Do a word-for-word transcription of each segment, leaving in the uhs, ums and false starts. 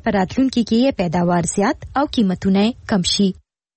په راتلونکي کې پیداوار زیات او قیمتونه کم شي.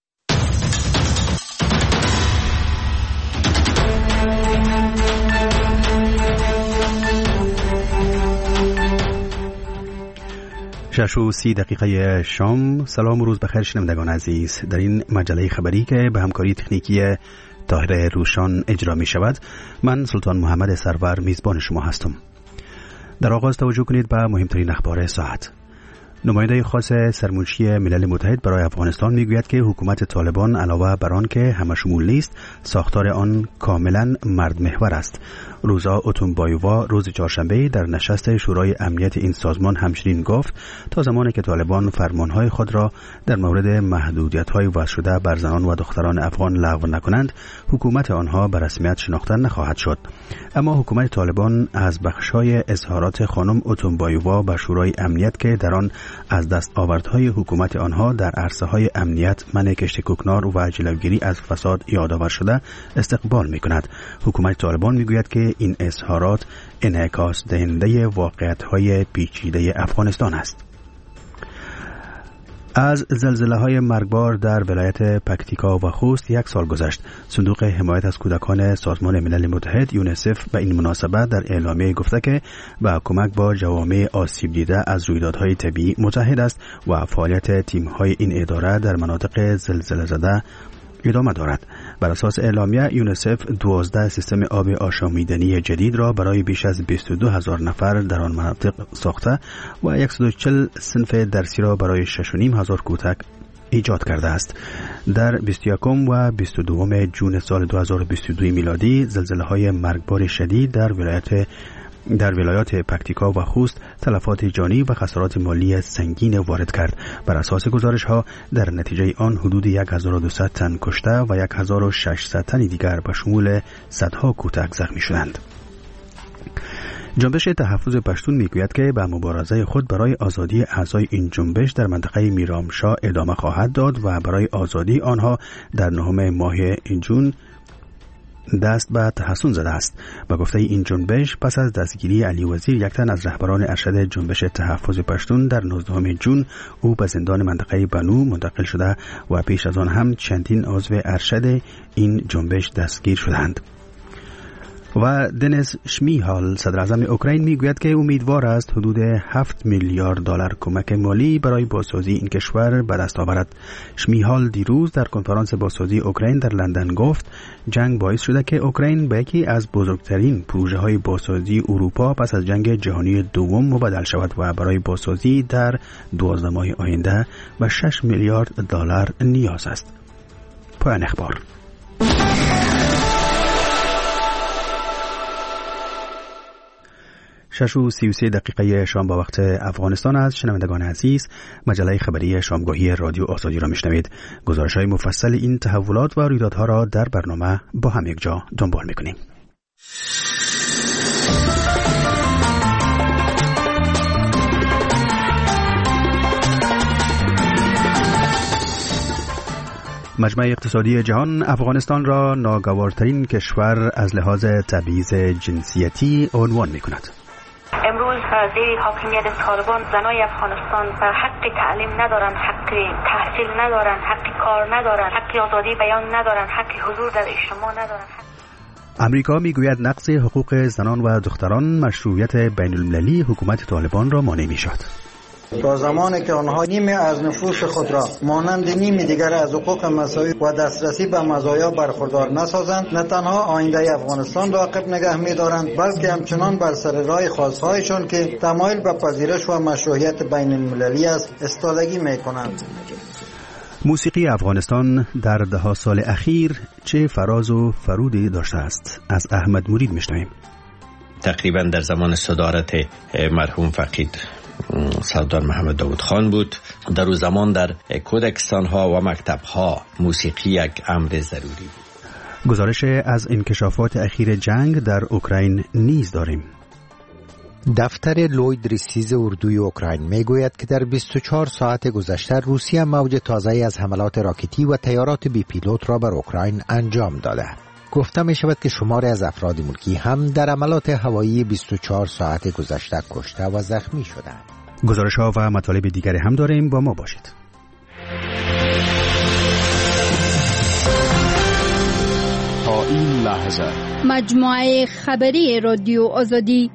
شش و سی دقیقه شام. سلام و روز بخیر شنوندگان عزیز. در این مجله خبری که به همکاری تکنیکی طاهر روشان اجرا می شود، من سلطان محمد سرور میزبان شما هستم. در آغاز توجه کنید به مهمترین اخبار ساعت. نماینده خاص سرمنشی ملل متحد برای افغانستان میگوید که حکومت طالبان علاوه بر آن که همشمول نیست، ساختار آن کاملا مرد محور است. روزا اوتونبایووا روز چهارشنبه در نشست شورای امنیت این سازمان همچنین گفت تا زمانی که طالبان فرمانهای خود را در مورد محدودیت‌های وضع شده بر زنان و دختران افغان لغو نکنند، حکومت آنها به رسمیت شناخته نخواهد شد. اما حکومت طالبان از بخش‌های اظهارات خانم اوتونبایووا به شورای امنیت که در آن از دستاوردهای حکومت آنها در عرصه‌های امنیت، منع کشت کوکنار و جلوگیری از فساد یادآور شده استقبال می‌کند. حکومت طالبان می‌گوید که این اظهارات انعکاس دهنده واقعیت‌های پیچیده افغانستان است. از زلزله‌های مرگبار در ولایت پکتیکا و خوست یک سال گذشت. صندوق حمایت از کودکان سازمان ملل متحد یونیسف به این مناسبت در اعلامیه گفته که با کمک با جوامع آسیب دیده از رویدادهای طبیعی متحد است و فعالیت تیم‌های این اداره در مناطق زلزله زده ادامه دارد. بر اساس اعلامیه یونیسف دوازده سیستم آب آشامیدنی جدید را برای بیش از بیست و دو هزار نفر در آن مناطق ساخته و صد و چهل صنف درسی را برای شش و نیم هزار کودک ایجاد کرده است. در بیست و یکم و بیست و دوم جون سال دو هزار و بیست و دو میلادی زلزله‌های مرگبار شدید در ولایت در ولایات پکتیکا و خوست تلفات جانی و خسارات مالی سنگین وارد کرد. بر اساس گزارش‌ها در نتیجه آن حدود هزار و دویست تن کشته و هزار و ششصد تن دیگر به شمول صدها کودک زخمی شدند. جنبش تحفظ پشتون میگوید که به مبارزه خود برای آزادی اعضای این جنبش در منطقه میرامشاه ادامه خواهد داد و برای آزادی آنها در نهم ماه جون دست به تحسن زده است. با گفته این جنبش پس از دستگیری علی وزیر، یک تن از رهبران ارشد جنبش تحفظ پشتون در نوزدهم جون، او به زندان منطقه بنو منتقل شده و پیش از آن هم چندین عضو ارشد این جنبش دستگیر شدند. و دنیس شمیهال صدر اعظم اوکراین میگوید که امیدوار است حدود هفت میلیارد دلار کمک مالی برای بازسازی این کشور به دست آورد. شمیهال دیروز در کنفرانس بازسازی اوکراین در لندن گفت جنگ باعث شده که اوکراین به یکی از بزرگترین پروژه های بازسازی اروپا پس از جنگ جهانی دوم مبدل شود و برای بازسازی در دوازده ماه آینده به شش میلیارد دلار نیاز است. پایان اخبار. شش و سی و سه دقیقه شام با وقت افغانستان است. شنوندگان عزیز، مجله خبری شامگاهی رادیو آزادی را میشنوید. گزارش‌های مفصل این تحولات و رویدادها را در برنامه با هم یک جا دنبال میکنیم. مجمع اقتصادی جهان افغانستان را ناگوارترین کشور از لحاظ تبعیض جنسیتی عنوان میکند. امروز زیر حاکمیت طالبان زنای افغانستان حق تعلیم ندارن، حق تحصیل ندارن، حق کار ندارن، حق آزادی بیان ندارن، حق حضور در اجتماع ندارن. امریکا میگوید نقض حقوق زنان و دختران مشروعیت بین المللی حکومت طالبان را مانع میشود. تا زمانی که آنها نیمی از نفوس خود را مانند نیمی دیگر از حقوق مساوی و دسترسی به مزایا برخوردار نسازند، نه تنها آینده افغانستان را عقب نگه می‌دارند، بلکه همچنان بر سر راه خواستهایشان که تمایل به پذیرش و مشروعیت بین المللی است استادگی می‌کنند. موسیقی افغانستان در ده سال اخیر چه فراز و فرودی داشته است؟ از احمد مرید می‌شنویم. تقریبا در زمان صدارت مرحوم فقید سردار محمد داود خان بود. در اون زمان در کودکستان ها و مکتب ها موسیقی یک امر ضروری بود. گزارش از انکشافات اخیر جنگ در اوکراین نیز داریم. دفتر لوید ریسیز اردوی اوکراین میگوید که در بیست و چهار ساعت گذشته روسیه موج تازه‌ای از حملات راکتی و طیارات بی پیلوت را بر اوکراین انجام داده. گفته می شود که شماری از افراد ملکی هم در حملات هوایی بیست و چهار ساعت گذشته کشته و زخمی شدند. گزارش ها و مطالب دیگری هم داریم، با ما باشید. تا این لحظه مجموعه خبری رادیو آزادی.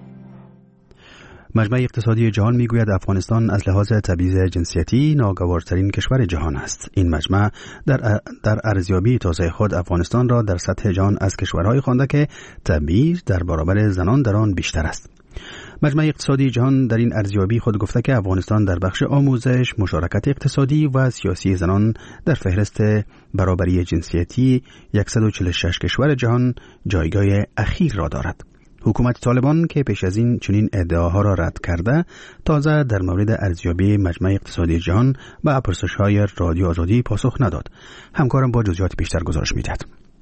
مجمع اقتصادی جهان میگوید افغانستان از لحاظ تبعیض جنسیتی ناگوارترین کشور جهان است. این مجمع در در ارزیابی تازه خود افغانستان را در سطح جهان از کشورهای خوانده که تبعیض در برابر زنان در آن بیشتر است. مجمع اقتصادی جهان در این ارزیابی خود گفته که افغانستان در بخش آموزش، مشارکت اقتصادی و سیاسی زنان در فهرست برابری جنسیتی صد و چهل و شش کشور جهان جایگاه اخیر را دارد. حکومت طالبان که پیش از این چنین ادعاها را رد کرده، تازه در مورد ارزیابی مجمع اقتصادی جهان و پرسش‌های رادیو آزادی پاسخ نداد. همکارم با جزئیات بیشتر گزارش می‌دهد.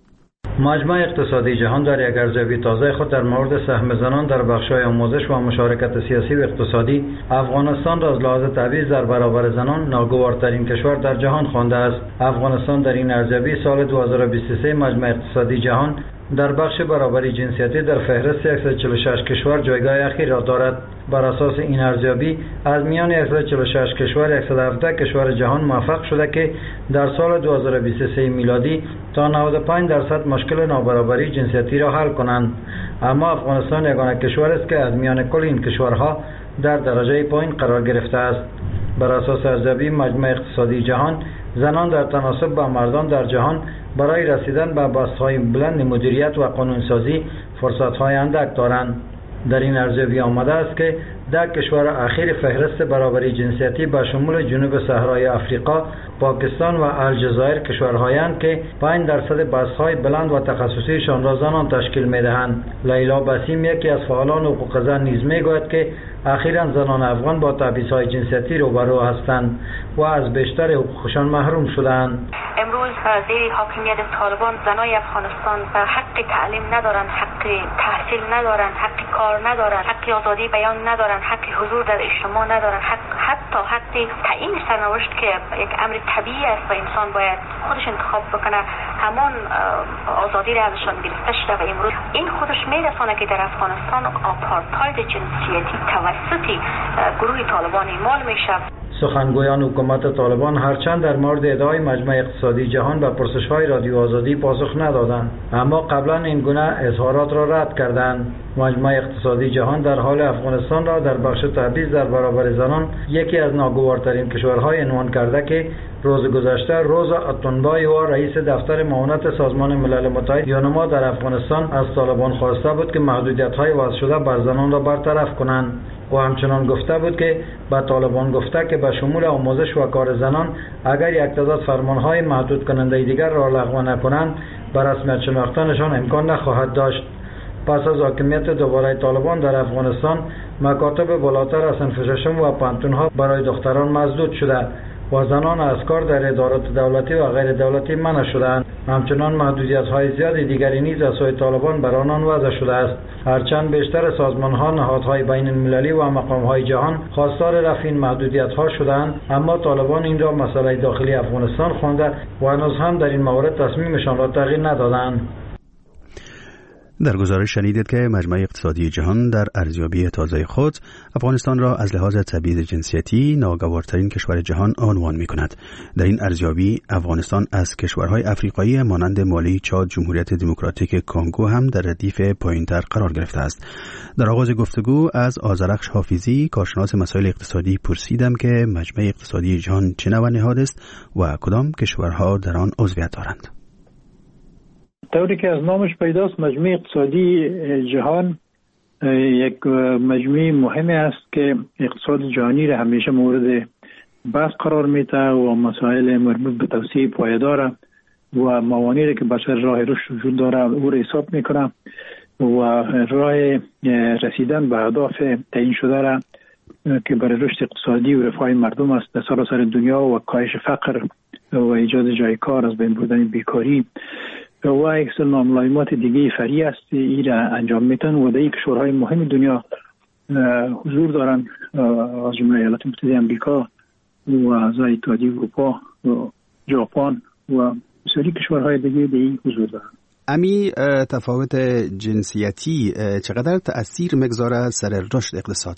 مجمع اقتصادی جهان در یک ارزیابی تازه خود در مورد سهم زنان در بخش‌های آموزش و مشارکت سیاسی و اقتصادی افغانستان را از لحاظ تبعیض در برابر زنان ناگوارترین کشور در جهان خوانده است. افغانستان در این ارزیابی سال دو هزار و بیست و سه مجمع اقتصادی جهان در بخش برابری جنسیتی در فهرست صد و چهل و شش کشور جایگاه اخیر را دارد. بر اساس این ارزیابی از میان صد و چهل و شش کشور صد و هفده کشور جهان موفق شده که در سال دو هزار و بیست و سه میلادی تا نود و پنج درصد مشکل نابرابری جنسیتی را حل کنند. اما افغانستان یگانه کشور است که از میان کل این کشورها در درجه پایین قرار گرفته است. بر اساس ارزیابی مجمع اقتصادی جهان، زنان در تناسب با مردان در جهان برای رسیدن به بست‌های بلند مدیریت و قانونسازی فرصت‌های اندک دارند. در این ارزیابی آمده است که در کشور اخیر فهرست برابری جنسیتی به شمول جنوب صحرای آفریقا، پاکستان و الجزایر کشورهایند که پنج درصد بست‌های بلند و تخصصیشان را زنان تشکیل می‌دهند. لیلا بسیم یکی از فعالان حقوق زن نیز می‌گوید که اخیراً زنان افغان با تبعیض‌های جنسیتی روبرو هستند و از بیشتر حقوقشان محروم شدند. امروز زیر حاکمیت طالبان زنای افغانستان حق تعلیم ندارند، حق تحصیل ندارند، حق کار ندارند، حق آزادی بیان ندارند، حق حضور در اجتماع ندارند، حق حتی حق تعیین سرنوشت که یک امر طبیعی است و انسان باید خودش انتخاب بکنه همان آزادی را ازشان گرفته شده. و امروز این خودش میرسانه که در افغانستان آپارتاید جنسیتی توسط گروه طالبان اعمال میشه. سخنگویان حکومت طالبان هرچند در مورد ادعای مجمع اقتصادی جهان به پرسش‌های رادیو آزادی پاسخ ندادند، اما قبلا این گونه اظهارات را رد کردند. مجمع اقتصادی جهان در حال افغانستان را در بخش تبعیض در برابر زنان یکی از ناگوارترین کشورهای عنوان کرده که روز گذشته روزا اتونبایوا رئیس دفتر معاونت سازمان ملل متحد یونما در افغانستان از طالبان خواسته بود که محدودیت‌های وضع شده بر زنان را برطرف کنند و همچنان گفته بود که به طالبان گفته که به شمول آموزش و کار زنان اگر یک تعداد فرمان‌های محدود کننده دیگر را لغو نکنند به رسمیت شناختنشان امکان نخواهد داشت. پس از حاکمیت دوباره طالبان در افغانستان مکاتب بالاتر از صنف ششم و پانتون‌ها برای دختران مسدود شده و زنان از کار در ادارات دولتی و غیر دولتی منع شدند. همچنان محدودیت‌های زیاد دیگری نیز از سوی طالبان بر آنان وضع شده است. هرچند بیشتر سازمان‌ها، نهادهای بین‌المللی و مقام‌های جهان خواستار رفع این محدودیت‌ها شدند، اما طالبان این را مسئله داخلی افغانستان خوانده و هنوز هم در این مورد تصمیمشان را تغییر ندادند. در گزارش شنیدید که مجمع اقتصادی جهان در ارزیابی تازه خود افغانستان را از لحاظ تبعیض جنسیتی ناگوارترین کشور جهان عنوان می‌کند. در این ارزیابی افغانستان از کشورهای افریقایی مانند مالی، چاد، جمهوریت دموکراتیک کنگو هم در ردیف پایین‌تر قرار گرفته است. در آغاز گفتگو از آذرخش حافظی، کارشناس مسائل اقتصادی، پرسیدم که مجمع اقتصادی جهان چه نوع نهاد است و کدام کشورها در آن عضویت دارند. طوری که از نامش پیداست، مجمع اقتصادی جهان یک مجمع مهمی است که اقتصاد جهانی را همیشه مورد بحث قرار میده و مسائل مربوط به توسعه پایدار و موانعی را که بشر راه رشد وجود داره او را حساب میکنه و راه رسیدن به اهداف تعیین شده را که برای رشد اقتصادی و رفاه مردم است در سراسر دنیا و کاهش فقر و ایجاد جای کار، از بین بردن بیکاری و یک سری معاملات دیگه فری است این را انجام میتن و در کشورهای مهم دنیا حضور دارن، از جمله ایالات متحده آمریکا و اعضای اتحادیه اروپا و ژاپن و بسیاری کشورهای دیگه در حضور دارن. امی تفاوت جنسیتی چقدر تأثیر میگذاره سر رشد اقتصاد؟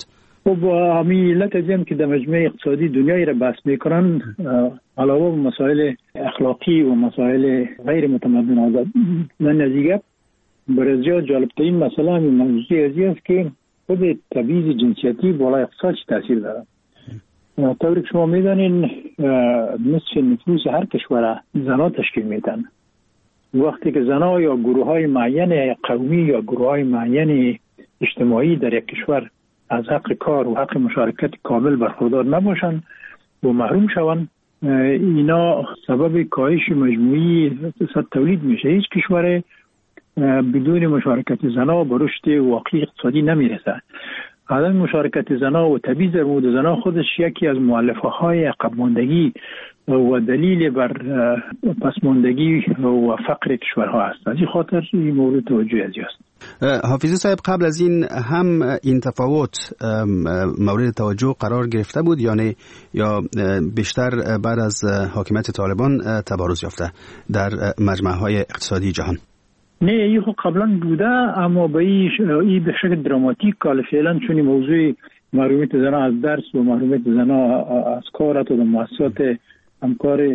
و با همیلت ازیم که در مجمع اقتصادی دنیای را بحث میکنن، علاوه به مسائل اخلاقی و مسائل غیر متمدن من نزدیک برای جالبترین مسئله همین موضوع ازی است که خود تبعیض جنسیتی بالای اقتصاد چه تاثیر داره. طوری که شما میدانین نصف نفوس هر کشور زنها تشکیل میدن. وقتی که زنها یا گروه های معین قومی یا گروه های معین اجتماعی در یک کشور از حق کار و حق مشارکت کامل برخوردار نباشن و محروم شوند، اینا سبب کاهش مجموعی اقتصاد تولید میشه. هیچ کشور بدون مشارکت زنها به رشد واقعی اقتصادی نمیرسه. عدم مشارکت زنها و تبعیض در مورد زنها خودش یکی از مؤلفه های عقب ماندگی و دلیل بر پسماندگی و فقر کشورها است. از این خاطر این مورد توجه ازی است. حافظی صاحب، قبل از این هم این تفاوت مورد توجه قرار گرفته بود یا نه، یا بیشتر بعد از حاکمیت طالبان تبارز یافته در مجمع‌های اقتصادی جهان؟ نه، این خب قبلا بوده، اما به این به شکل دراماتیک کال فعلا چون موضوع محرومیت زنها از درس و محرومیت زنها از کار و در مؤسسات همکار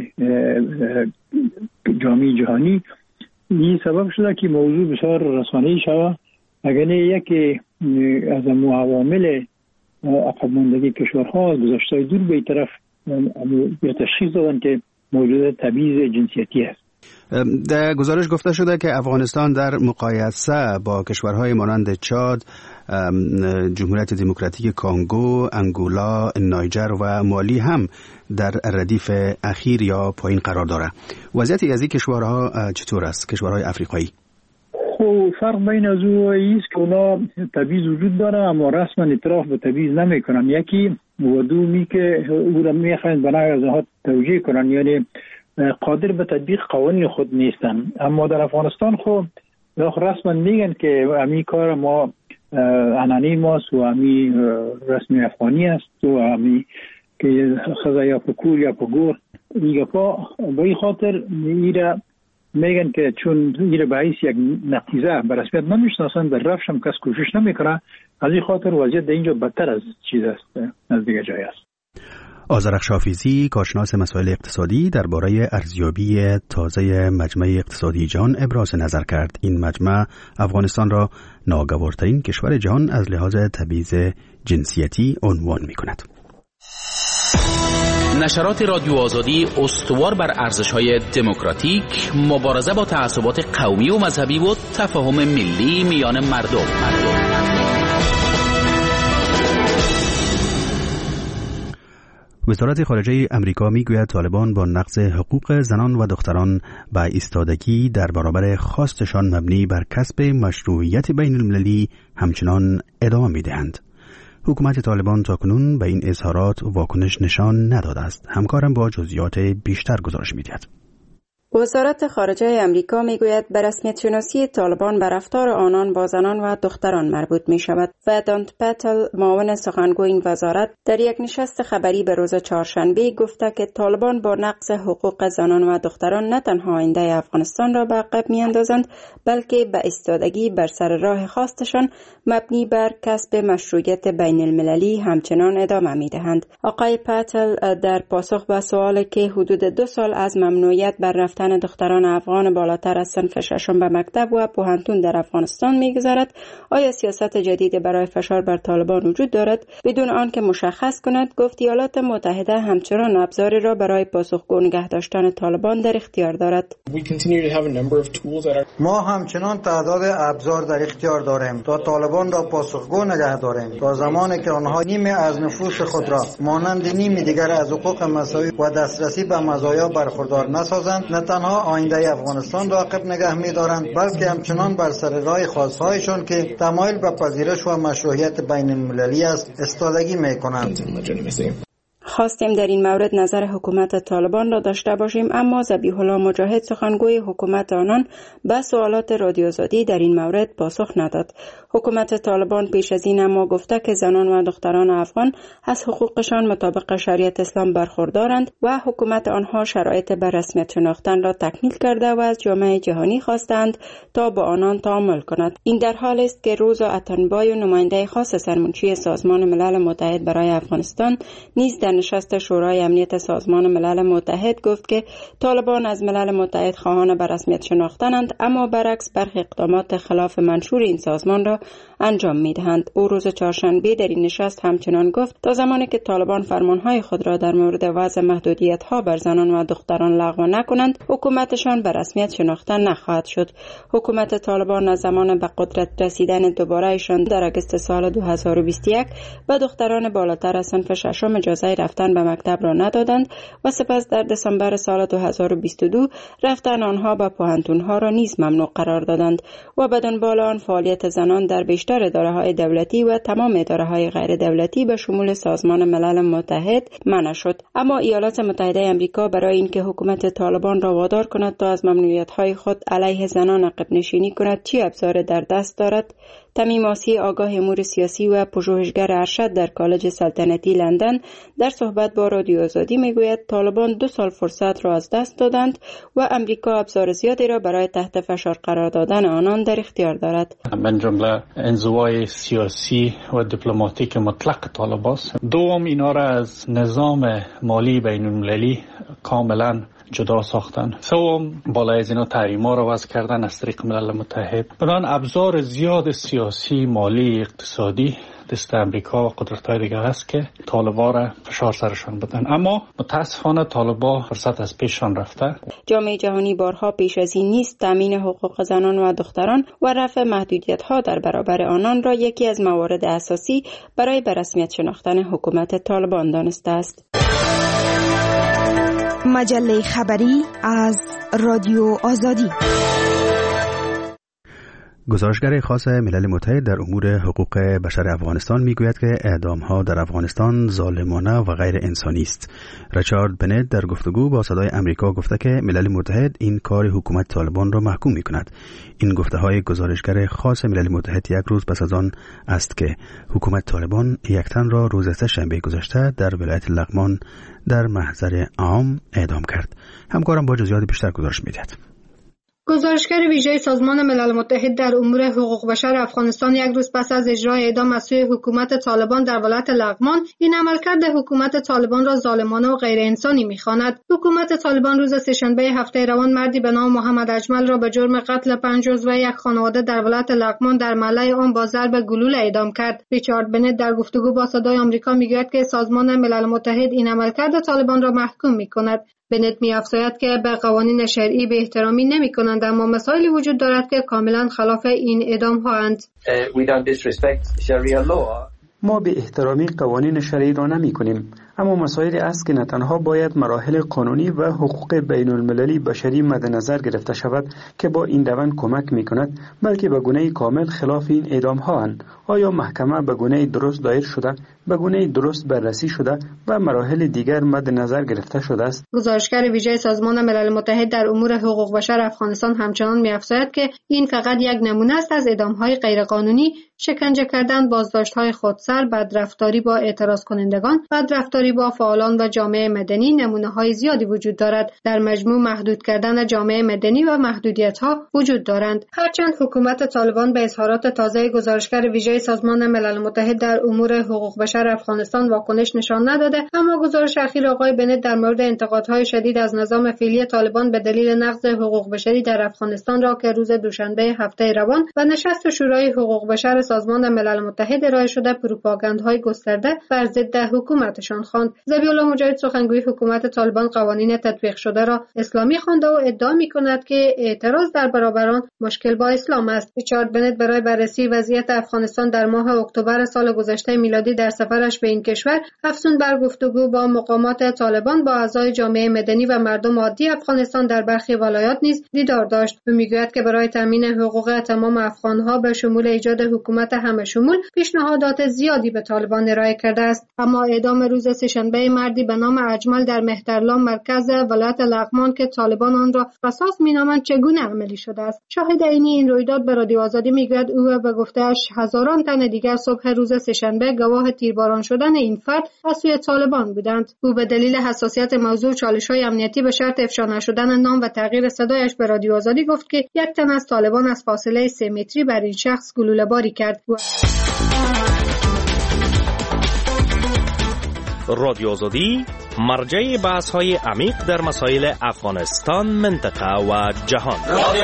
جامعه جهانی این سبب شده که موضوع بسیار رسانه‌ای شود. اگر نه یکی از عوامل عقب ماندگی کشورها گذشته دور به طرف به تشخیص دادن که موجود تبعیض جنسیتی است. در گزارش گفته شده که افغانستان در مقایسه با کشورهای مانند چاد، جمهوریت دموکراتیک کانگو، انگولا، نایجر و مالی هم در ردیف اخیر یا پایین قرار داره. وضعیت از این کشورها چطور است؟ کشورهای افریقایی؟ خب فرق بین از او است که اونا تبعیض وجود داره اما رسما اعتراف به تبعیض نمیکنن. یکی و دومی که او را میخواین بنای از آنها توجیه کنن، یعنی قادر به تطبیق قوانین خود نیستن. اما در افغانستان خب رسما میگن که امی کار ما عنعنه ماست و امی رسمی افغانی است و امی که خزا یا پکور یا پگور میگه پا به این خاطر میره میگن که چون میره باعث یک نتیجه به رسمیت نمیشناسن در رفش هم کس کوشش نمیکنه. از این خاطر وضعیت در اینجا بدتر از چیز است، از دیگه جای است. آذرخش حافظی، کارشناس مسائل اقتصادی، درباره ارزیابی تازه مجمع اقتصادی جهان ابراز نظر کرد. این مجمع افغانستان را ناگوارترین کشور جهان از لحاظ تبعیض جنسیتی عنوان می‌کند. نشرات رادیو آزادی استوار بر ارزش‌های دموکراتیک، مبارزه با تعصبات قومی و مذهبی و تفاهم ملی میان مردم. مردم. وزارت خارجه امریکا میگوید طالبان با نقض حقوق زنان و دختران به ایستادگی در برابر خواستشان مبنی بر کسب مشروعیت بین المللی همچنان ادامه میدهند. حکومت طالبان تاکنون به این اظهارات واکنش نشان نداده است. همکارم با جزئیات بیشتر گزارش میدهد. وزارت خارجه امریکا میگوید به رسمیت شناسی طالبان به رفتار آنان با زنان و دختران مربوط می شود و دانت پتل، معاون سخنگوی این وزارت، در یک نشست خبری به روز چهارشنبه گفته که طالبان با نقض حقوق زنان و دختران نه تنها آینده افغانستان را به عقب می اندازند بلکه به ایستادگی بر سر راه خواستشان مبنی بر کسب مشروعیت بین المللی همچنان ادامه می دهند. آقای پتل در پاسخ به سوالی که حدود دو سال از ممنوعیت بر رفتن دختران افغان بالاتر از صنف ششم به مکتب و پوهنتون در افغانستان می‌گذارد، آیا سیاست جدید برای فشار بر طالبان وجود دارد؟ بدون آنکه مشخص کند، گفت ایالات متحده همچنان ابزاری را برای پاسخگو نگه داشتن طالبان در اختیار دارد. ما همچنان تعداد ابزار در اختیار داریم تا طالبان را پاسخگو نگه داریم تا زمانی که آنها نیمه از نفوس خود را مانند نیمه دیگر از حقوق مساوی و دسترسی به مزایا برخوردار نسازند، نه تنها آینده افغانستان را عقب نگه می‌دارند بلکه همچنان بر سر راه خواستهایشان که تمایل به پذیرش و مشروعیت بین المللی است استادگی می‌کنند. خواستیم در این مورد نظر حکومت طالبان را داشته باشیم، اما ذبیح الله مجاهد سخنگوی حکومت آنان به سوالات رادیو آزادی در این مورد پاسخ نداد. حکومت طالبان پیش از این اما گفته که زنان و دختران افغان از حقوقشان مطابق شریعت اسلام برخوردارند و حکومت آنها شرایط به رسمیت شناختن را تکمیل کرده و از جامعه جهانی خواستند تا با آنان تعامل کند. این در حال است که روزا اتنبای و نماینده خاص سرمنشی سازمان ملل متحد برای افغانستان نیز در نشست شورای امنیت سازمان ملل متحد گفت که طالبان از ملل متحد خواهان به رسمیت شناختنند، اما برعکس برخی اقدامات خلاف منشور این سازمان را انجام می‌دهند. او روز چهارشنبه در این نشست همچنان گفت تا زمانی که طالبان فرمانهای خود را در مورد وضع محدودیت‌ها بر زنان و دختران لغو نکنند، حکومتشان به رسمیت شناخته نخواهد شد. حکومت طالبان از زمان به قدرت رسیدن دوباره‌شان در اگست سال دو هزار و بیست و یک به دختران بالاتر از صنف ششم اجازه رفتن به مکتب را ندادند و سپس در دسامبر سال دو هزار و بیست و دو رفتن آنها به پوهنتون‌ها را نیز ممنوع قرار دادند و به دنبال آن فعالیت زنان در بیشتر اداره‌های دولتی و تمام اداره‌های غیر دولتی به شمول سازمان ملل متحد منع شد. اما ایالات متحده آمریکا برای اینکه حکومت طالبان را وادار کند تا از ممنوعیت‌های خود علیه زنان عقب نشینی کند چی ابزار در دست دارد؟ تمیم آسی، آگاه امور سیاسی و پژوهشگر ارشد در کالج سلطنتی لندن در صحبت با رادیو آزادی میگوید طالبان دو سال فرصت را از دست دادند و امریکا ابزار زیادی را برای تحت فشار قرار دادن آنان در اختیار دارد. من جمله انزوای سیاسی و دیپلماتیک مطلق طالبان است. دوم اینا را از نظام مالی بین المللی کاملا جدا ساختن. سوم بالای از اینا تحریما را وضع کردن از طریق ملل متحد. بنابراین ابزار زیاد سیاسی، مالی، اقتصادی دست امریکا و قدرت‌های دیگر است که طالبان را فشار سرشان بدن، اما متاسفانه طالبان فرصت از پیششان رفته. جامعه جهانی بارها پیش از این نیز تامین حقوق زنان و دختران و رفع محدودیت‌ها در برابر آنان را یکی از موارد اساسی برای به رسمیت شناختن حکومت طالبان دانسته است. مجله خبری از رادیو آزادی. گزارشگر خاص ملل متحد در امور حقوق بشر افغانستان میگوید که اعدام‌ها در افغانستان ظالمانه و غیر انسانی است. ریچارد بنت در گفتگو با صدای آمریکا گفته که ملل متحد این کار حکومت طالبان را محکوم می‌کند. این گفته‌های گزارشگر خاص ملل متحد یک روز پس از آن است که حکومت طالبان یک تن را روز سه‌شنبه گذشته در ولایت لغمان در محضر عام اعدام کرد. همکارم با جزئیات بیشتر گزارش می‌دهد. گزارشگر ویژه سازمان ملل متحد در امور حقوق بشر افغانستان یک روز پس از اجرای اعدام از سوی حکومت طالبان در ولایت لغمان این عملکرد حکومت طالبان را ظالمانه و غیر انسانی می‌خواند. حکومت طالبان روز سه‌شنبه هفته روان مردی به نام محمد اجمل را به جرم قتل پنج عضو یک خانواده در ولایت لغمان در محله آن با ضرب گلوله اعدام کرد. ریچارد بنت در گفتگو با صدای آمریکا می‌گوید که سازمان ملل متحد این عملکرد طالبان را محکوم می‌کند. بنت می‌افزاید که به قوانین شرعی به احترامی نمی‌کنند، اما مسائلی وجود دارد که کاملا خلاف این اعدام‌هااند. ما به احترامی قوانین شرعی را نمی‌کنیم، اما مسائلی است که نه تنها باید مراحل قانونی و حقوق بین المللی بشری مد نظر گرفته شود که با این روند کمک می‌کند، بلکه به گونه کامل خلاف این اعدام‌هااند. آیا محکمه به گونه درست دایر شده، به گونه درست بررسی شده و مراحل دیگر مد نظر گرفته شده است؟ گزارشگر ویژه سازمان ملل متحد در امور حقوق بشر افغانستان همچنان می‌افزاید که این فقط یک نمونه است از اعدام‌های غیرقانونی، شکنجه کردن، بازداشت‌های خودسر، بدرفتاری با اعتراض کنندگان، بدرفتاری با فعالان و جامعه مدنی. نمونه‌های زیادی وجود دارد. در مجموع محدود کردن جامعه مدنی و محدودیت‌ها وجود دارند. هرچند حکومت طالبان به اظهارات تازه گزارشگر ویژه سازمان ملل متحد در امور حقوق بشر افغانستان واکنش نشان نداده، اما گزارش اخیر آقای بنت در مورد انتقادهای شدید از نظام فعلی طالبان به دلیل نقض حقوق بشری در افغانستان را که روز دوشنبه هفته روان و نشست شورای حقوق بشر سازمان ملل متحد ارائه شده پروپاگاندهای گسترده بر ضد حکومتشان خواند. ذبیح الله مجاهد سخنگوی حکومت طالبان قوانین تطبیق شده را اسلامی خوانده و ادعا می‌کند که اعتراض در برابر آن مشکل با اسلام است. ریچارد بنت برای بررسی وضعیت افغانستان در ماه اکتبر سال گذشته میلادی در سفر سفرش به این کشور افزون بر گفتگو با مقامات طالبان با اعضای جامعه مدنی و مردم عادی افغانستان در برخی ولایات نیز دیدار داشت و میگوید که برای تامین حقوق تمام افغانها به شمول ایجاد حکومت همه شمول پیشنهادات زیادی به طالبان ارائه کرده است. اما اعدام روز سه‌شنبه مردی به نام اجمل در مهترلام مرکز ولایت لغمان که طالبان آن را قصاص مینامند چگونه عملی شده است؟ شاهد عینی این رویداد به رادیو آزادی میگوید او به گفته‌اش هزاران تن دیگر صبح روز سه‌شنبه گواه تیرباران شدن این فرد از سوی طالبان بودند. او به دلیل حساسیت موضوع چالش‌های امنیتی به شرط افشا نشدن نام و تغییر صدایش به رادیو آزادی گفت که یک تن از طالبان از فاصله سه متری بر این شخص گلوله باری کرد. رادیو آزادی مرجع بحث های عمیق در مسائل افغانستان، منطقه و جهان.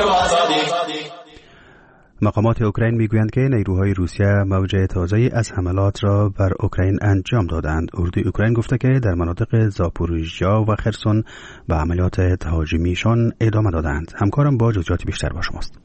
مقامات اوکراین میگویند که نیروهای روسیه موج تازه‌ای از حملات را بر اوکراین انجام دادند. اردوی اوکراین گفته که در مناطق زاپوریژیا و خرسون به عملیات تهاجمیشان ادامه دادند. همکارم با جزئیات بیشتر با شماست.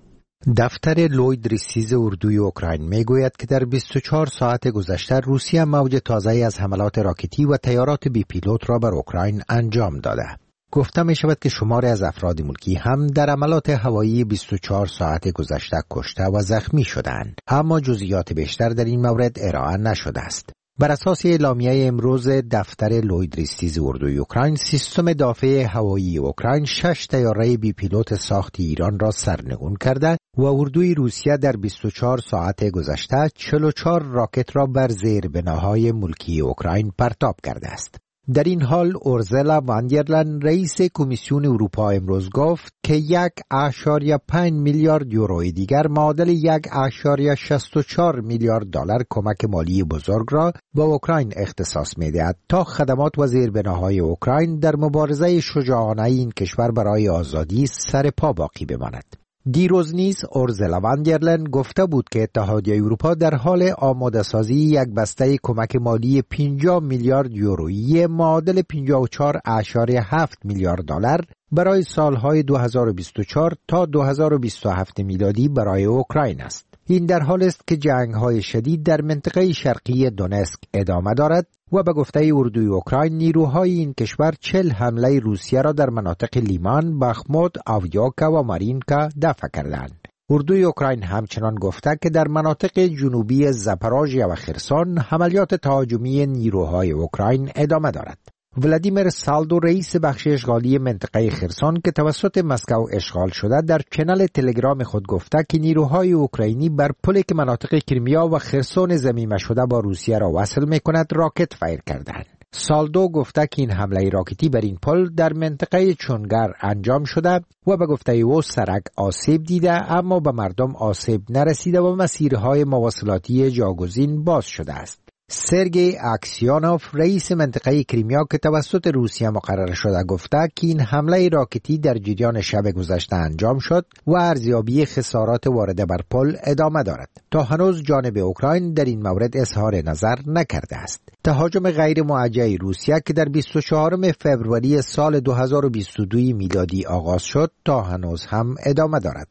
دفتر لوید ریسیز اردوی اوکراین میگوید که در بیست و چهار ساعت گذشته روسیه موج تازه‌ای از حملات راکتی و طیارات بی پیلوت را بر اوکراین انجام داده. گفته می شود که شماری از افراد ملکی هم در عملات هوایی بیست و چهار ساعت گذشته کشته و زخمی شدند، اما جزئیات بیشتر در این مورد ارائه نشده است. بر اساس اعلامیه امروز دفتر لوید ریسیز اردوی اوکراین، سیستم دافع هوایی اوکراین شش طیاره بی پیلوت ساخت ایران را سرنگون کرده و اردوی روسیه در بیست و چهار ساعت گذشته چهل و چهار راکت را بر زیربناهای ملکی اوکراین پرتاب کرده است. در این حال اورزلا واندرلن رئیس کمیسیون اروپا امروز گفت که یک اشاریه پنج میلیارد یورو دیگر معادل یک اشاریه شصت و چهار میلیارد دلار کمک مالی بزرگ را به اوکراین اختصاص می‌دهد تا خدمات و زیربناهای اوکراین در مبارزه شجاعانه این کشور برای آزادی سر پا باقی بماند. دیروز نیز اورزلا واندرلن گفته بود که اتحادیه اروپا در حال آماده سازی یک بسته کمک مالی پنجاه میلیارد یورویی معادل پنجاه و چهار اشاریه هفت میلیارد دلار برای سالهای دو هزار و بیست و چهار تا دو هزار و بیست و هفت میلادی برای اوکراین است. این در حال است که جنگ‌های شدید در منطقه شرقی دونسک ادامه دارد و به گفته اردوی اوکراین نیروهای این کشور چل حمله روسیه را در مناطق لیمان، بخمود، آویوکا و مارینکا دفع کردند. اردوی اوکراین همچنان گفته که در مناطق جنوبی زاپاروژیا و خرسون عملیات تهاجمی نیروهای اوکراین ادامه دارد. ولادیمیر سالدو رئیس بخش اشغالی منطقه خرسون که توسط مسکو اشغال شده در کانال تلگرام خود گفته که نیروهای اوکراینی بر پلی که مناطق کریمیا و خرسون ضمیمه شده با روسیه را وصل می‌کند راکت فایر کردند. سالدو گفته که این حمله راکتی بر این پل در منطقه چونگر انجام شده و به گفته او سرک آسیب دیده اما به مردم آسیب نرسیده و مسیرهای مواصلاتی جاگزین باز شده است. سرگئی اکسیانوف رئیس منطقه کریمیا که توسط روسیه مقرر شده گفته که این حمله راکتی در جریان شب گذشته انجام شد و ارزیابی خسارات وارده بر پل ادامه دارد. تا هنوز جانب اوکراین در این مورد اظهار نظر نکرده است. تهاجم غیر موجه روسیه که در بیست و چهارم فوریه سال دو هزار و بیست و دو میلادی آغاز شد تا هنوز هم ادامه دارد.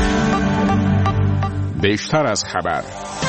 بیشتر از خبر.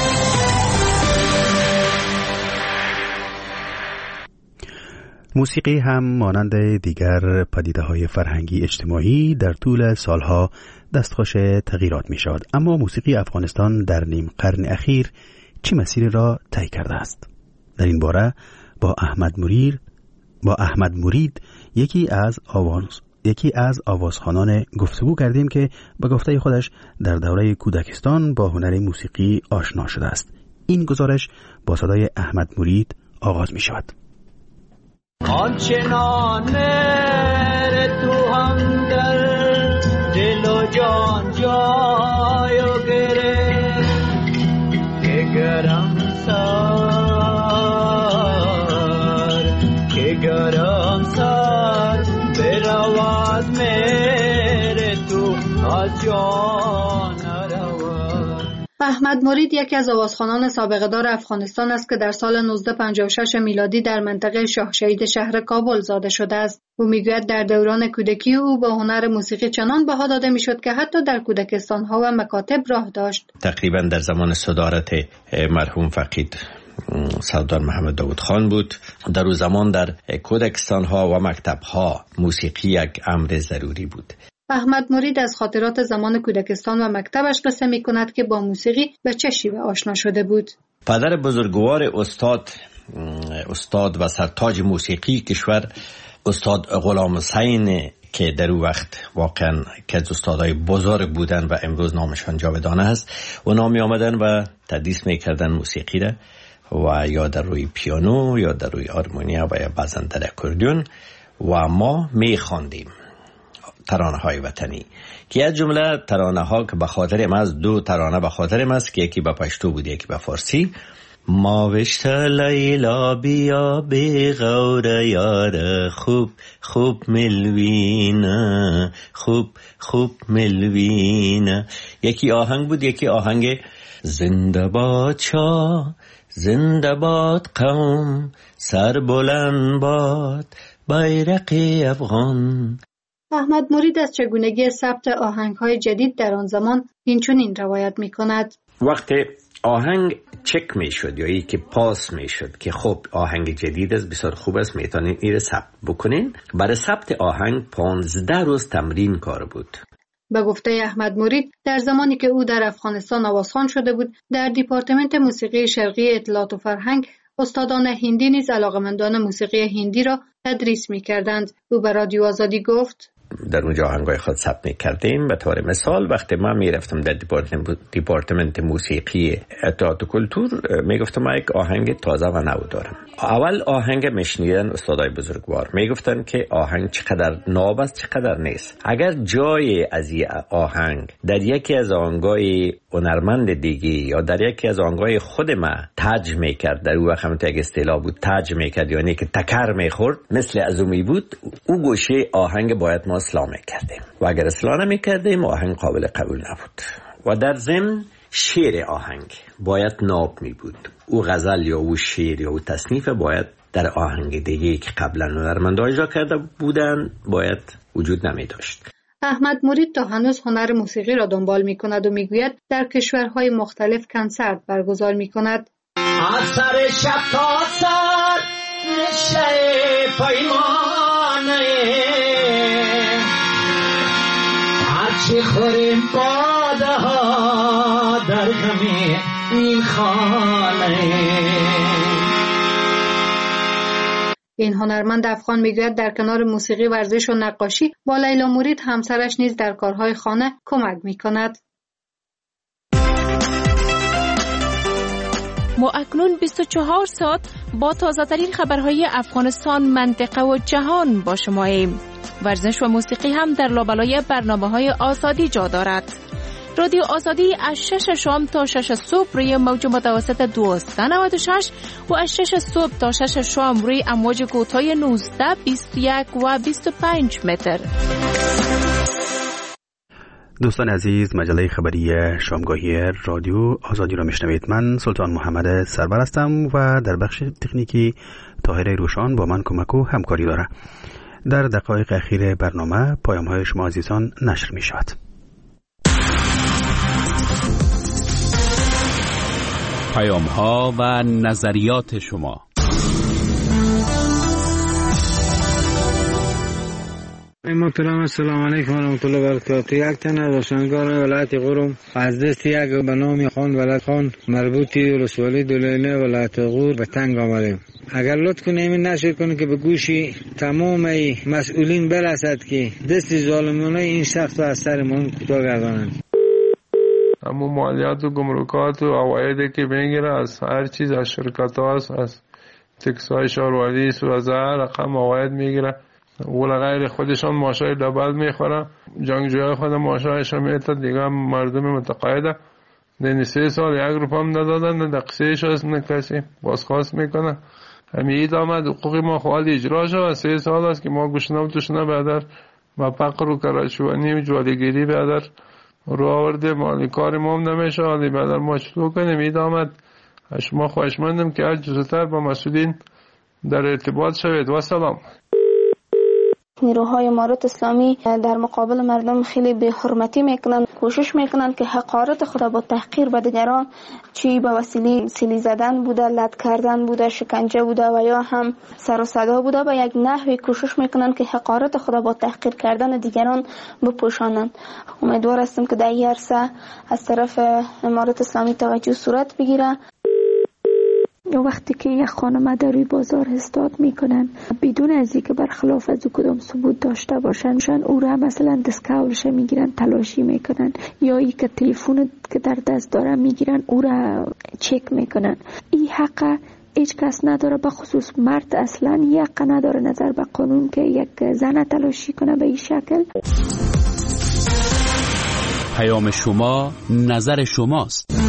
موسیقی هم مانند دیگر پدیده‌های فرهنگی اجتماعی در طول سالها دستخوش تغییرات می شود. اما موسیقی افغانستان در نیم قرن اخیر چه مسیری را طی کرده است؟ در این باره با احمد مرید با احمد مرید یکی از آواز یکی از آوازخوانان گفتگو کردیم که به گفته خودش در دوره کودکستان با هنر موسیقی آشنا شده است. این گزارش با صدای احمد مرید آغاز می شود. آنچنان مهر تو هم در دل و جان جایو گرفت که گرم سر که گرم سر برود مهر تو از جان رود. احمد مرید یکی از آوازخوانان سابقه دار افغانستان است که در سال نوزده پنجاه و شش میلادی در منطقه شاه شهید شهر کابل زاده شده است. او میگوید در دوران کودکی او به هنر موسیقی چنان بها داده میشد که حتی در کودکستان‌ها و مکاتب راه داشت. تقریبا در زمان صدارت مرحوم فقید سردار محمد داود خان بود. در اون زمان در کودکستان ها و مکتب ها موسیقی یک امر ضروری بود. احمد مرید از خاطرات زمان کودکستان و مکتبش قصه می کند که با موسیقی به چه شیوه آشنا شده بود. پدر بزرگوار استاد استاد و سرتاج موسیقی کشور استاد غلام حسین که در اون وقت واقعا که از استادای بزرگ بودن و امروز نامشان جاودانه است، اونا می آمدن و تدریس می کردن موسیقی را، و یا در روی پیانو یا در روی آرمونیا و یا بعضا در اکوردیون، و ما می خواندیم ترانه های وطنی که از جمله ترانه ها که به خاطرم از دو ترانه به خاطرم است که یکی به پشتو بود یکی به فارسی. ما وشت لیلا بیا بی غور یار خوب خوب ملوینه خوب خوب ملوینه. یکی آهنگ بود، یکی آهنگ زنده باد شاه زنده باد قوم سر بلند باد بیرق افغان. احمد مرید از چگونگی ثبت آهنگ‌های جدید در آن زمان اینچنین روایت می‌کند: وقتی آهنگ چک میشد یا یکی پاس میشد که خب آهنگ جدید است، بسیار خوب است، میتونین این ثبت بکنین. برای ثبت آهنگ پانزده روز تمرین کار بود. به گفته احمد مرید در زمانی که او در افغانستان آوازخوان شده بود، در دیپارتمنت موسیقی شرقی اطلاعات و فرهنگ استادان هندی نیز علاقه‌مندان موسیقی هندی را تدریس می‌کردند. او به رادیو آزادی گفت: در اونجا آهنگای خود ثبت می‌کردیم. به طور مثال وقتی من میرفتم در دیپارتمنت, دیپارتمنت موسیقی اطلاعات و کلتور، میگفتم من یک آهنگ تازه و نو دارم. اول آهنگ میشنیدن استادای بزرگوار میگفتن که آهنگ چقدر ناب است چقدر نیست. اگر جای از این آهنگ در یکی از آهنگای هنرمند دیگه یا در یکی از آهنگای خود ما تاج میکرد، در اون وقت هم یک اصطلاح بود تاج میکرد، یعنی که تکر میخورد مثل ازومی بود، او گوشه آهنگ باید ما اصلاح میکردیم و اگر اصلاح نمیکردیم آهنگ قابل قبول نبود. و در ضمن شعر آهنگ باید ناب می بود. او غزل یا او شعر یا او تصنیف باید در آهنگ دیگه که قبلا هنرمندان اجرا کرده بودن باید وجود نمی داشت. احمد مرید تا هنوز هنر موسیقی را دنبال می کند و می گوید در کشورهای مختلف کنسرت برگزار می کند. اثر شب تا سر نشه پیمانه هرچی خوریم باده ها در غمی این خانه. این هنرمند افغان میگوید در کنار موسیقی، ورزش و نقاشی با لیلا مرید همسرش نیز در کارهای خانه کمک میکند. ما اکنون بیست و چهار ساعت با تازه ترین خبرهای افغانستان، منطقه و جهان با شماییم. ورزش و موسیقی هم در لابلای برنامه‌های آزادی جا دارد. رادیو آزادی از شش شام تا شش صبح روی موج متوسط دویست و نود و شش و از شش صبح تا شش شام روی امواج کوتاه نوزده، بیست و یک و بیست و پنج متر. دوستان عزیز، مجله خبری شامگاهی رادیو آزادی را میشنوید. من سلطان محمد سرور هستم و در بخش تکنیکی طاهر روشان با من کمک و همکاری داره. در دقایق اخیر برنامه پیام های شما عزیزان نشر می شود. پیام ها و نظریات شما. محترم، السلام علیکم و رحمت الله و برکاته. یک تن از روشنگار ولایت قرم از دست یک به نام خان ولد خان مربوطی ولسوالی دلیله ولایت غور به تنگ آمدیم. اگر لطف کنیم این نشر کنیم که به گوشی تمام مسئولین برسد که دست ظالمانه این شخص رو از سرمون کوتاه گردانند. اما مالیات و گمرکات و عوایدی که میگیره از هر چیز، از شرکت ها است، از تکسای شهروردی سوزه رقم عواید میگیره و غیر خودشان ماشای دبل میخوره. جنگجوهای خود ماشایشان میتد دیگه مردم متقاعده دین سه سال یک روپ هم ندادن، دقیقش هست نه کسی بازخواست میکنه. همین آمد حقوقی ما خواهد اجرا شد. سه سال است که ما گوشنه و توشنه بدر و پق رو کرشوانی و جوالگیری بدر رو آورده، مالی کار ما هم نمیشه. حالی بدر ما چطور کنیم؟ اید آمد شما خواهشمندم که از جزتر با مسئولین در ارتباط شوید. و سلام. نیروهای امارات اسلامی در مقابل مردم خیلی به حرمتی میکنن، کوشش میکنن که حقارت خود با تحقیر به دیگران، چی به وسیله سیلی زدن بوده، لط کردن بوده، شکنجه بوده و یا هم سر و صدا بوده، به یک نحوی کوشش میکنن که حقارت خود با تحقیر کردن دیگران بپوشانند. امیدوار هستم که در این عرصه از طرف امارات اسلامی توجه صورت بگیره. وقتی که یک خانم در روی بازار استاد میکنن بدون از اینکه برخلاف از کدام ثبوت داشته باشن، او را مثلا دستکولش میگیرن تلاشی میکنن، یا ای که تلفن که در دست داره میگیرن او را چک میکنن. این حق هیچ کس نداره، به خصوص مرد اصلا یک حق نداره نظر به قانون که یک زن تلاشی کنه به این شکل. پیام شما نظر شماست.